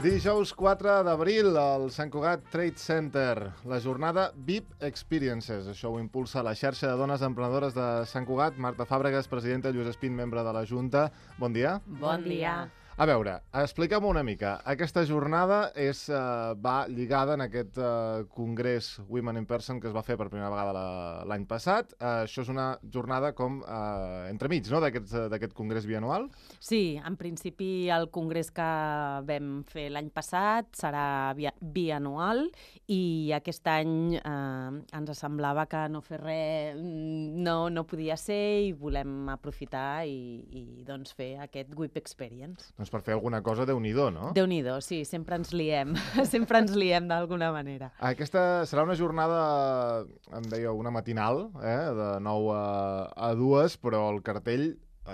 Dijous 4 d'abril al Sant Cugat Trade Center, la jornada VIP Experiences. Això ho impulsa la xarxa de dones emprenedores de Sant Cugat. Marta Fàbregas, presidenta, Lluís Espín, membre de la Junta. Bon dia. Bon dia. A veure, explica'm una mica. Aquesta jornada va lligada en aquest congrés Women in Person que es va fer per primera vegada l'any passat. Això és una jornada com entremig, no?, d'aquest congrés bianual. Sí, en principi el congrés que vam fer l'any passat serà bianual i aquest any ens semblava que no fer res no podia ser i volem aprofitar i doncs fer aquest WIP Experience. Doncs per fer alguna cosa, Déu-n'hi-do, no? Déu-n'hi-do, sí, sempre ens liem. Sempre ens liem d'alguna manera. Aquesta serà una jornada, em deia, una matinal, de 9 a 2, però el cartell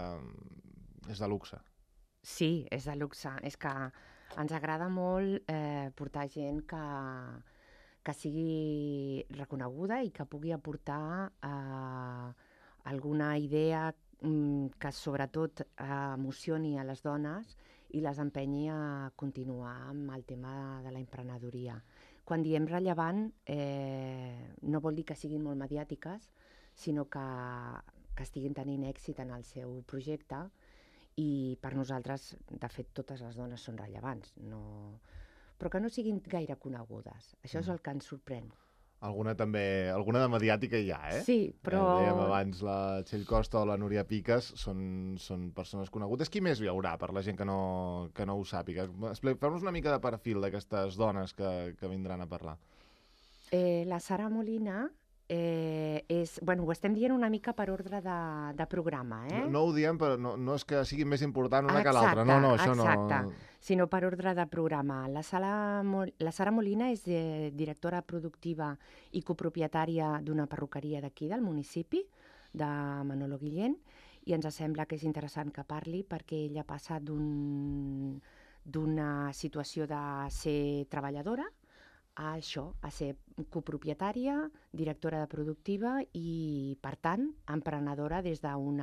és de luxe. Sí, és de luxe. És que ens agrada molt portar gent que sigui reconeguda i que pugui aportar alguna idea que sobretot emocioni a les dones i les empenyi a continuar amb el tema de la emprenedoria. Quan diem rellevant, no vol dir que siguin molt mediàtiques, sinó que estiguin tenint èxit en el seu projecte i per nosaltres, de fet, totes les dones són rellevants, però que no siguin gaire conegudes. Això és el que ens sorprèn. Alguna de mediàtica hi ha, eh? Sí, però... Dèiem abans, la Txell Costa o la Núria Piques són persones conegudes. Qui més hi haurà per la gent que no ho sàpiga? Fem-nos una mica de perfil d'aquestes dones que vindran a parlar. La Sara Molina ho estem dient una mica per ordre de programa, eh? No ho diem, però no és que sigui més important una que l'altra. No, això no... Exacte, sinó per ordre de programa. La Sara Molina és directora productiva i copropietària d'una perruqueria d'aquí, del municipi, de Manolo Guillén, i ens sembla que és interessant que parli perquè ella passa d'una situació de ser treballadora a això, a ser copropietària, directora de productiva i, per tant, emprenedora des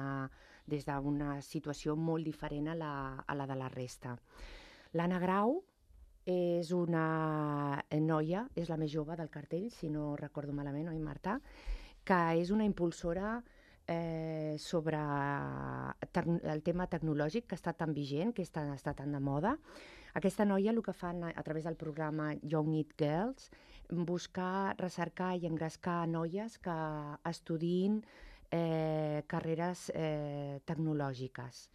d'una situació molt diferent a la de la resta. L'Anna Grau és una noia, és la més jove del cartell, si no recordo malament, oi, Marta? Que és una impulsora sobre el tema tecnològic que està tan vigent, que està tan de moda. Aquesta noia el que fan a través del programa Young It Girls, buscar, recercar i engrescar noies que estudiïn carreres tecnològiques.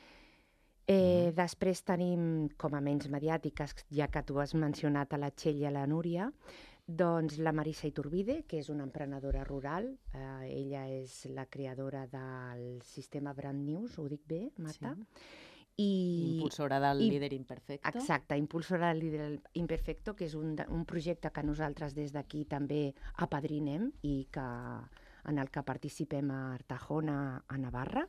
Després tenim, com a menys mediàtiques, ja que tu has mencionat a la Txell i a la Núria, doncs la Marisa Iturbide, que és una emprenedora rural. Ella és la creadora del sistema Brand News, ho dic bé, Marta? Sí. Impulsora del Líder Imperfecto. Exacte, impulsora del Líder Imperfecto, que és un projecte que nosaltres des d'aquí també apadrinem i en el que participem a Artajona, a Navarra.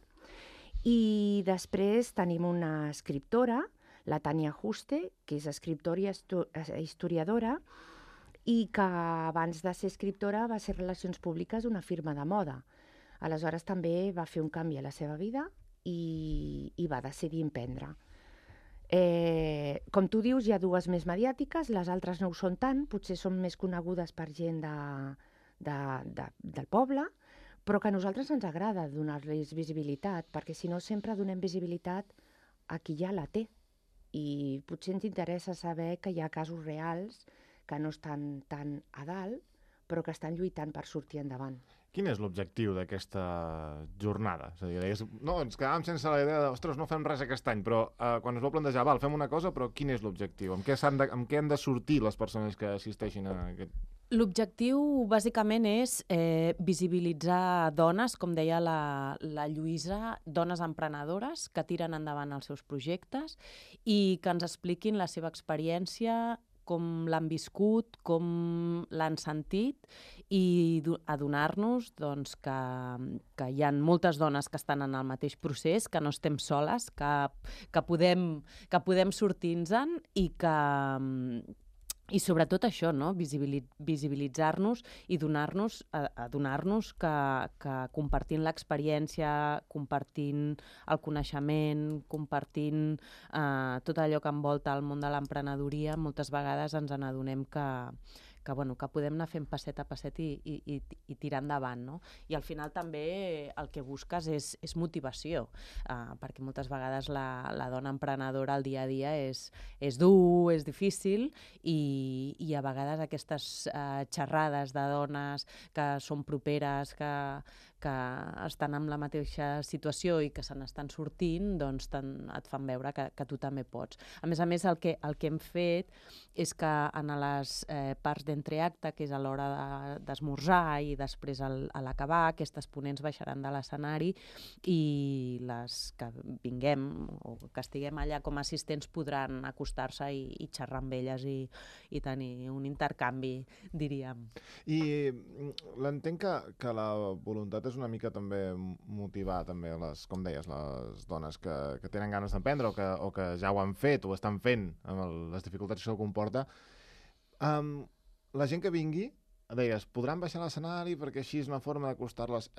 I després tenim una escriptora, la Tània Juste, que és escriptora i historiadora, i que abans de ser escriptora va ser Relacions Públiques d'una firma de moda. Aleshores també va fer un canvi a la seva vida i va decidir emprendre. Com tu dius, hi ha dues més mediàtiques, les altres no ho són tant, potser són més conegudes per gent del poble, però que a nosaltres ens agrada donar-los visibilitat, perquè si no sempre donem visibilitat a qui ja la té. I potser ens interessa saber que hi ha casos reals que no estan tan a dalt, però que estan lluitant per sortir endavant. Quin és l'objectiu d'aquesta jornada? És a dir, ens quedàvem sense la idea de, ostres, no fem res aquest any, però quan es va plantejar, fem una cosa, però quin és l'objectiu? Amb què han de sortir les persones que assisteixin a aquest... L'objectiu, bàsicament, és visibilitzar dones, com deia la Lluïsa, dones emprenedores que tiren endavant els seus projectes i que ens expliquin la seva experiència, com l'han viscut, com l'han sentit i adonar-nos que hi ha moltes dones que estan en el mateix procés, que no estem soles, que podem sortir-nos-en i que I sobretot això, no? Visibilitzar-nos i adonar-nos que compartint l'experiència, compartint el coneixement, compartint tot allò que envolta el món de l'emprenedoria, moltes vegades ens n'adonem que podem anar fent passet a passet i tirar endavant, no? I al final també el que busques és motivació, perquè moltes vegades la dona emprenedora al dia a dia és dur, és difícil, i a vegades aquestes xerrades de dones que són properes, que estan en la mateixa situació i que se n'estan sortint, doncs et fan veure que tu també pots. A més, el que hem fet és que en les parts d'entreacte, que és a l'hora d'esmorzar i després a l'acabar, aquestes ponents baixaran de l'escenari i les que vinguem o que estiguem allà com a assistents podran acostar-se i xerrar amb elles i tenir un intercanvi, diríem. I l'entenc que la voluntat és una mica també motivar també com deies, les dones que tenen ganes d'aprendre o que ja ho han fet o estan fent amb les dificultats que això comporta. La gent que vingui, deies, podran baixar a l'escenari perquè així és una forma d'acostar-les.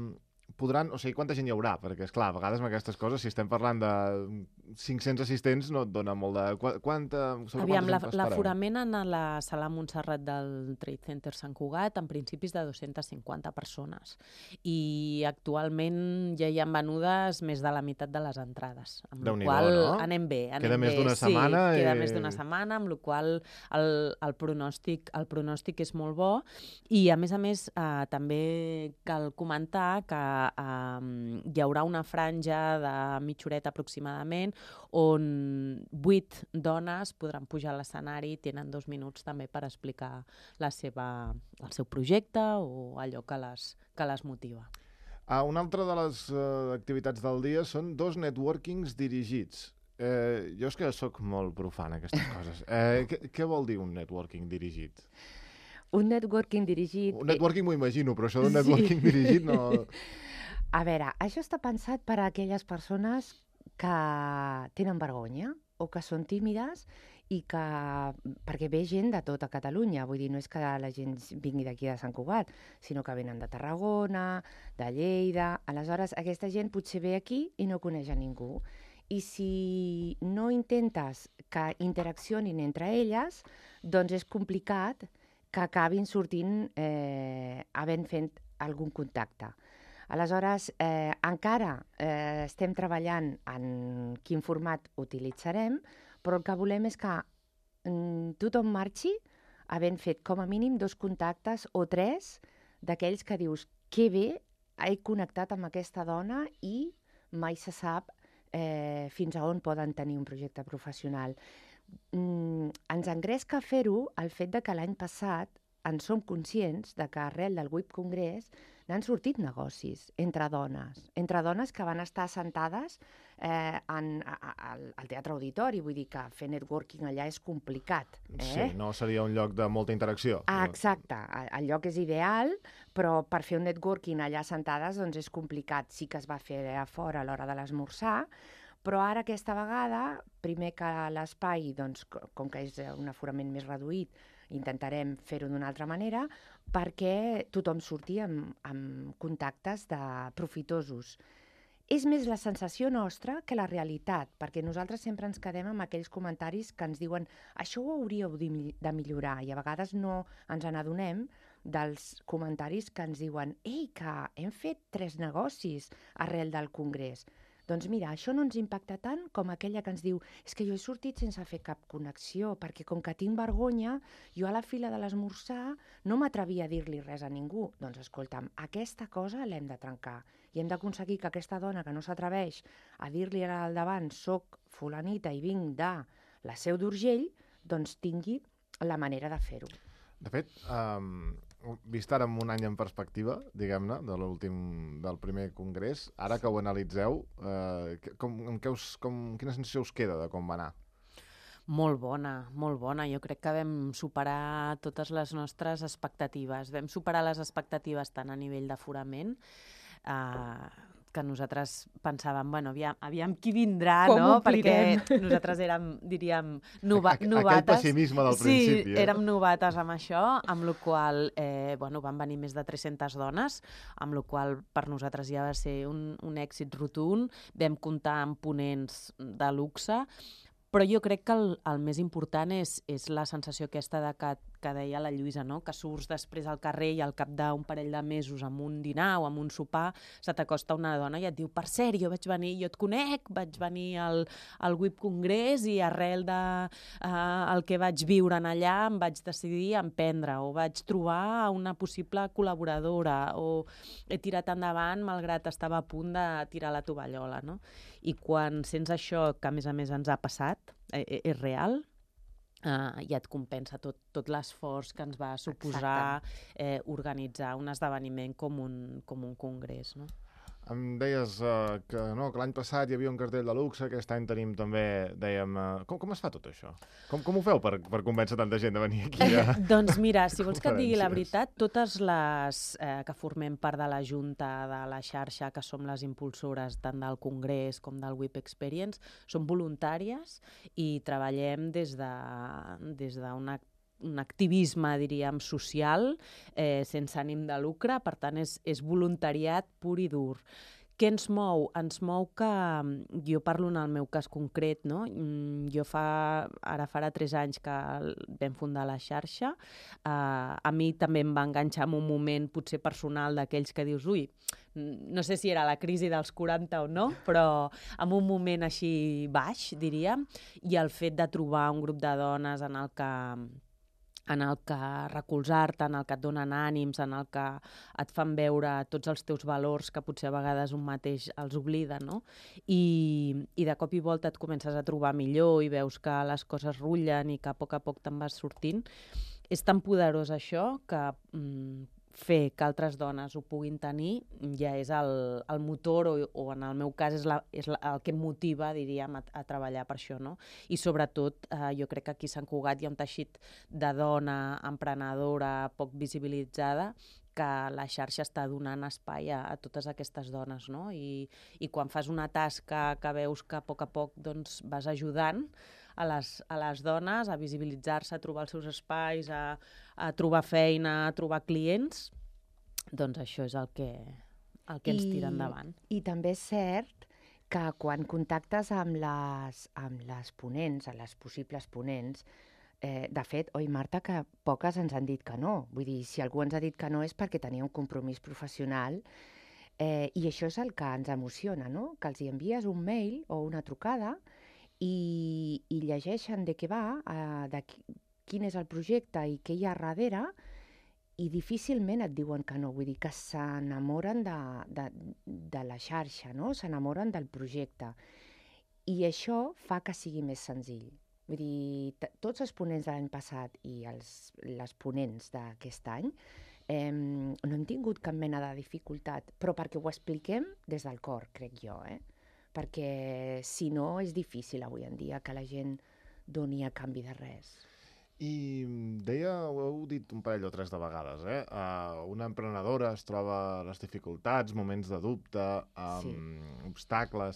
O sigui, quanta gent hi haurà? Perquè, esclar, a vegades amb aquestes coses, si estem parlant de 500 assistents, no et dona molt de... Aviam, l'aforament en la sala Montserrat del Trade Center Sant Cugat en principis de 250 persones. I actualment ja hi ha venudes més de la meitat de les entrades. Amb la qual no? Anem bé. Queda més d'una setmana. Sí, queda més d'una setmana, amb la qual el pronòstic és molt bo. I, a més, també cal comentar que hi haurà una franja de mitja horeta aproximadament on 8 dones podran pujar a l'escenari i tenen 2 minuts també per explicar el seu projecte o allò que les motiva. Una altra de les activitats del dia són 2 networkings dirigits. Jo és que sóc molt profana en aquestes coses. Què vol dir un networking dirigit? Un networking dirigit... Un networking m'ho imagino, però això d'un networking dirigit no... A veure, això està pensat per a aquelles persones que tenen vergonya o que són tímides i perquè ve gent de tota Catalunya, vull dir, no és que la gent vingui d'aquí de Sant Cugat, sinó que venen de Tarragona, de Lleida. Aleshores, aquesta gent potser ve aquí i no coneix a ningú. I si no intentes que interaccionin entre elles, doncs és complicat que acabin sortint havent fet algun contacte. Aleshores, encara estem treballant en quin format utilitzarem, però el que volem és que tothom marxi havent fet com a mínim 2 contactes o 3 d'aquells que dius que bé, he connectat amb aquesta dona i mai se sap fins a on poden tenir un projecte professional. Ens engresca fer-ho el fet de que l'any passat en som conscients de que arrel del WIP Congrés n'han sortit negocis entre dones que van estar assentades al Teatre Auditori, vull dir que fer networking allà és complicat. Sí, no seria un lloc de molta interacció. Exacte, el lloc és ideal, però per fer un networking allà assentades doncs és complicat. Sí que es va fer a fora a l'hora de l'esmorzar, però ara aquesta vegada, primer que l'espai, doncs, com que és un aforament més reduït, intentarem fer-ho d'una altra manera perquè tothom surti amb contactes profitosos. És més la sensació nostra que la realitat, perquè nosaltres sempre ens quedem amb aquells comentaris que ens diuen això ho hauríeu de millorar, i a vegades no ens n'adonem dels comentaris que ens diuen que hem fet 3 negocis arrel del congrés. Doncs mira, això no ens impacta tant com aquella que ens diu és que jo he sortit sense fer cap connexió, perquè com que tinc vergonya, jo a la fila de l'esmorzar no m'atrevia a dir-li res a ningú. Doncs escolta'm, aquesta cosa l'hem de trencar i hem d'aconseguir que aquesta dona que no s'atreveix a dir-li al davant soc fulanita i vinc de la Seu d'Urgell, doncs tingui la manera de fer-ho. De fet, vist ara amb un any en perspectiva, diguem-ne, del primer congrés, ara que ho analitzeu, quina sensació us queda de com va anar? Molt bona, molt bona. Jo crec que vam superar totes les nostres expectatives. Vam superar les expectatives tant a nivell d'aforament, que nosaltres pensàvem, bueno, aviam qui vindrà, Com no? omplirem? Perquè nosaltres érem, diríem, novates. Aquell pessimisme del principi. Sí, érem novates amb això, amb la qual van venir més de 300 dones, amb la qual per nosaltres ja va ser un èxit rotund. Vam comptar amb ponents de luxe, però jo crec que el més important és la sensació aquesta que deia la Lluïsa, no? Que surts després al carrer i al cap d'un parell de mesos amb un dinar o amb un sopar se t'acosta una dona i et diu, per cert, jo et conec, vaig venir al WIP Congrés i arrel el que vaig viure allà em vaig decidir a emprendre o vaig trobar una possible col·laboradora o he tirat endavant malgrat estava a punt de tirar la tovallola, no? I quan sents això, que a més ens ha passat, és real, ja et compensa tot l'esforç que ens va suposar organitzar un esdeveniment com un congrés, no? Em deies que l'any passat hi havia un cartell de luxe, aquest any tenim també, dèiem... Com es fa tot això? Com ho feu per convèncer tanta gent de venir aquí a... Doncs mira, si vols que et digui la veritat, totes les que formem part de la Junta de la xarxa, que som les impulsores tant del Congrés com del WIP Experience, són voluntàries i treballem des un activisme, diríem, social, sense ànim de lucre, per tant, és voluntariat pur i dur. Què ens mou? Ens mou que, jo parlo en el meu cas concret, no? Jo ara farà 3 anys que vam fundar la xarxa, a mi també em va enganxar en un moment potser personal d'aquells que dius, ui, no sé si era la crisi dels 40 o no, però en un moment així baix, diríem, i el fet de trobar un grup de dones en el que recolzar-te, en el que et donen ànims, en el que et fan veure tots els teus valors que potser a vegades un mateix els oblida, no? I de cop i volta et comences a trobar millor i veus que les coses rutllen i que a poc te'n vas sortint. És tan poderós això que fer que altres dones ho puguin tenir ja és el motor o en el meu cas és el que em motiva, diríem, a treballar per això, no? I sobretot jo crec que aquí a Sant Cugat hi ha un teixit de dona emprenedora poc visibilitzada que la xarxa està donant espai a totes aquestes dones, no? I quan fas una tasca que veus que a poc doncs, vas ajudant a les dones a visibilitzar-se, a trobar els seus espais, a trobar feina, a trobar clients, doncs això és el que ens tira endavant. I també és cert que quan contactes amb les ponents, amb les possibles ponents, de fet, oi, Marta, que poques ens han dit que no. Vull dir, si algú ens ha dit que no és perquè tenia un compromís professional i això és el que ens emociona, no? Que els hi envies un mail o una trucada i llegeixen de què va, quin és el projecte i què hi ha darrere, i difícilment et diuen que no. Vull dir que s'enamoren de la xarxa, no? S'enamoren del projecte. I això fa que sigui més senzill. Vull dir, tots els ponents de l'any passat i les ponents d'aquest any no hem tingut cap mena de dificultat, però perquè ho expliquem des del cor, crec jo, perquè si no és difícil avui en dia que la gent doni a canvi de res. I deia, ho heu dit un parell o 3 de vegades, una emprenedora es troba les dificultats, moments de dubte, obstacles.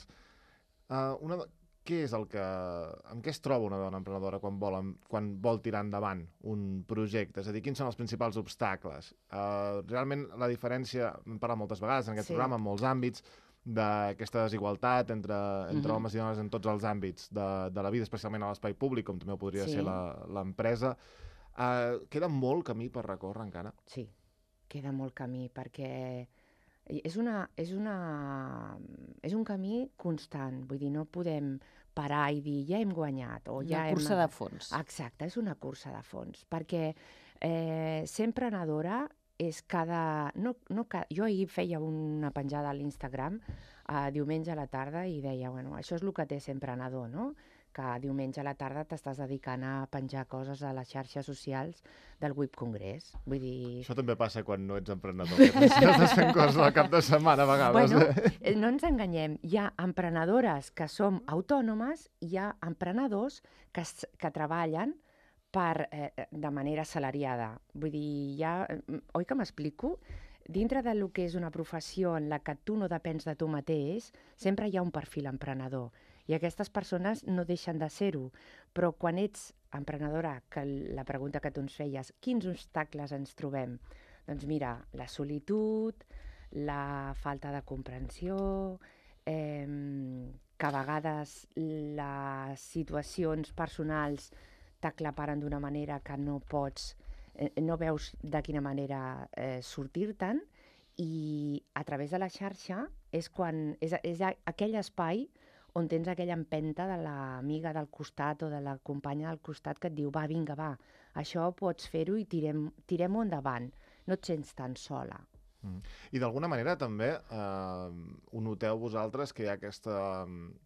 Què és amb què es troba una dona emprenedora quan vol tirar endavant un projecte? És a dir, quins són els principals obstacles? Realment la diferència, hem parlat moltes vegades en aquest programa, en molts àmbits, d'aquesta desigualtat entre homes i dones en tots els àmbits de la vida, especialment a l'espai públic, com també ho podria ser l'empresa. Queda molt camí per recórrer encara? Sí, queda molt camí, perquè és un camí constant. Vull dir, no podem parar i dir ja hem guanyat. Una cursa de fons. Exacte, és una cursa de fons, perquè ser emprenedora és jo ahir feia una penjada a l'Instagram diumenge a la tarda i deia, bueno, això és el que té ser emprenedor, no? Que diumenge a la tarda t'estàs dedicant a penjar coses a les xarxes socials del WIP Congrés. Vull dir... Això també passa quan no ets emprenedor, que estàs fent coses al cap de setmana a vegades. Bueno, no ens enganyem. Hi ha emprenedores que som autònomes i hi ha emprenedors que treballen de manera assalariada. Vull dir, oi que m'explico? dintre del que és una professió en la que tu no depens de tu mateix, sempre hi ha un perfil emprenedor. I aquestes persones no deixen de ser-ho. Però quan ets emprenedora, que la pregunta que tu ens feies, quins obstacles ens trobem? Doncs mira, la solitud, la falta de comprensió, que a vegades les situacions personals t'aclaparen d'una manera que no pots, no veus de quina manera sortir-te'n, i a través de la xarxa és aquell espai on tens aquella empenta de l'amiga del costat o de la companya del costat que et diu, va, vinga, va, això pots fer-ho i tirem-ho endavant, no et sents tan sola. I d'alguna manera també ho noteu vosaltres que hi ha aquesta...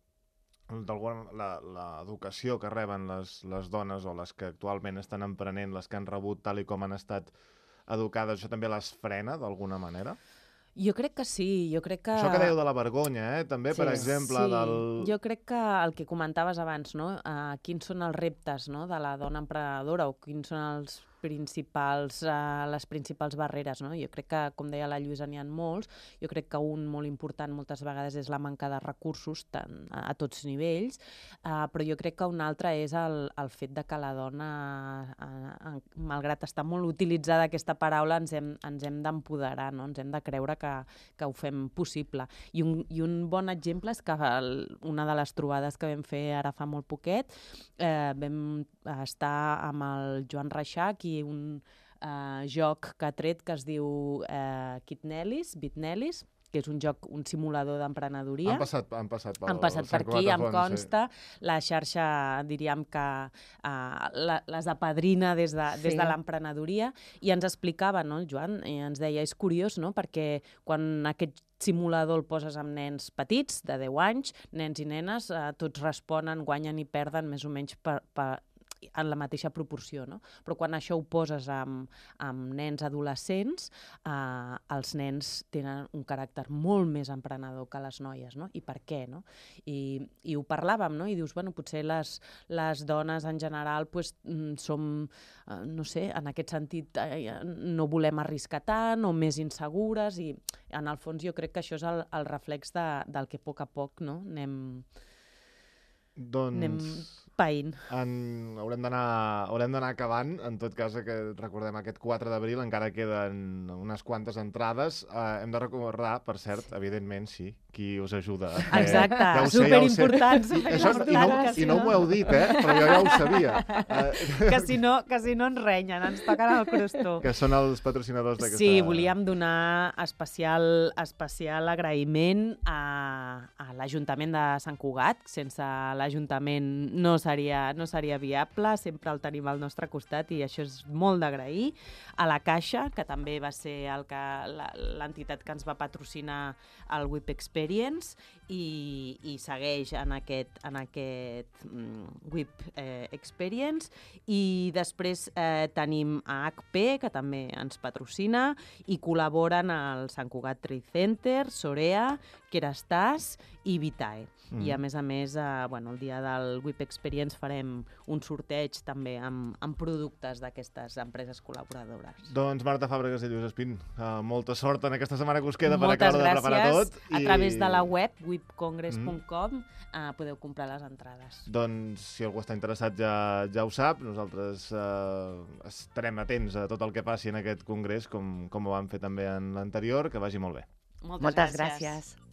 l'educació que reben les dones o les que actualment estan emprenent, les que han rebut tal i com han estat educades, això també les frena d'alguna manera? Jo crec que sí, jo crec que... Això que dèieu de la vergonya, també, per exemple, del... Jo crec que el que comentaves abans, no? Quins són els reptes, no?, de la dona emprenedora o quins són les principals barreres, no? Jo crec que, com deia la Lluïsa, n'hi ha molts. Jo crec que un molt important moltes vegades és la manca de recursos a tots nivells, però jo crec que un altre és el fet de que la dona, malgrat estar molt utilitzada aquesta paraula, ens hem d'empoderar, no? Ens hem de creure que ho fem possible. I un bon exemple és que una de les trobades que vam fer ara fa molt poquet, vam estar amb el Joan Reixac i un joc que ha tret que es diu Bitnelis, que és un simulador d'emprenedoria. Han passat per aquí, em consta. Sí. La xarxa, diríem que les apadrina des de l'emprenedoria, i ens explicava, no, el Joan, i ens deia, és curiós, no?, perquè quan aquest simulador el poses amb nens petits, de 10 anys, nens i nenes, tots responen, guanyen i perden més o menys en la mateixa proporció, no? Però quan això ho poses amb nens adolescents, els nens tenen un caràcter molt més emprenedor que les noies, no? I per què, no? I ho parlàvem, no? I dius, bueno, potser les dones en general som, no sé, en aquest sentit no volem arriscar tant o més insegures, i en el fons jo crec que això és el reflex del que a poc, no?, anem païnt. Haurem d'anar acabant. En tot cas, recordem aquest 4 d'abril, encara queden unes quantes entrades. Hem de recordar, per cert, evidentment, sí, qui us ajuda. Exacte, superimportant. I no m'ho heu dit, però jo ja ho sabia. Que si no ens renyen, ens toquen el crostó. Que són els patrocinadors d'aquesta... Sí, volíem donar especial agraïment a l'Ajuntament de Sant Cugat. Sense l'Ajuntament no seria viable, sempre el tenim al nostre costat i això és molt d'agrair. A la Caixa, que també va ser l'entitat que ens va patrocinar el WIP Experience i segueix en aquest WIP Experience. I després tenim a HP, que també ens patrocina, i col·laboren al Sant Cugat Trade Center, Sorea, Kerastàs i Vitae. I a més, el dia del WIP Experience farem un sorteig també amb productes d'aquestes empreses col·laboradores. Doncs Marta Fàbregas i Lluís Espín, molta sort en aquesta setmana que us queda per acabar de preparar tot. Moltes gràcies. A través de la web wipcongress.com podeu comprar les entrades. Doncs si algú està interessat ja ho sap, nosaltres estarem atents a tot el que passi en aquest congrés, com ho vam fer també en l'anterior, que vagi molt bé. Moltes gràcies.